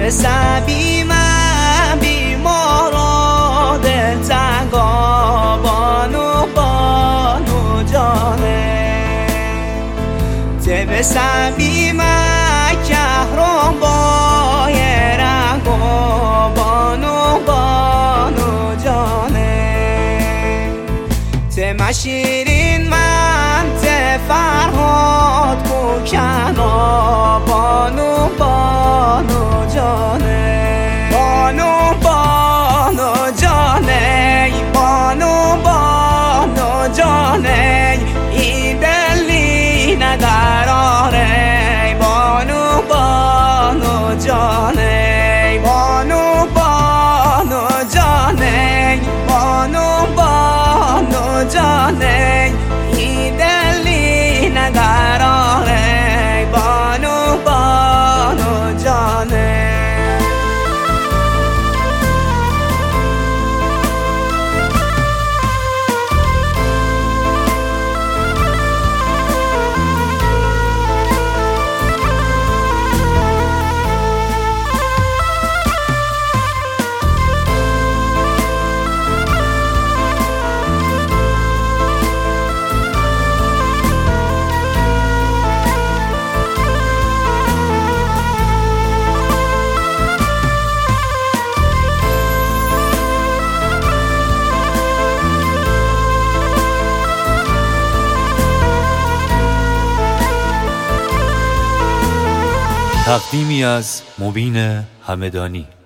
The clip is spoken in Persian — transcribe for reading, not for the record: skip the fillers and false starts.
سبی من بیمارا دلتنگا بانو بانو جانه تب سبی من کهرم با رنگو بانو بانو جانه تم شیرین من فرهاد کوکنا بانو بانو جانه بانو بانو جانه بانو بانو جانه این دلی نداراره بانو بانو جانه بانو بانو جانه بانو بانو جانه این دلی نداراره بانو بانو جانه تقدیمی از مبین همدانی.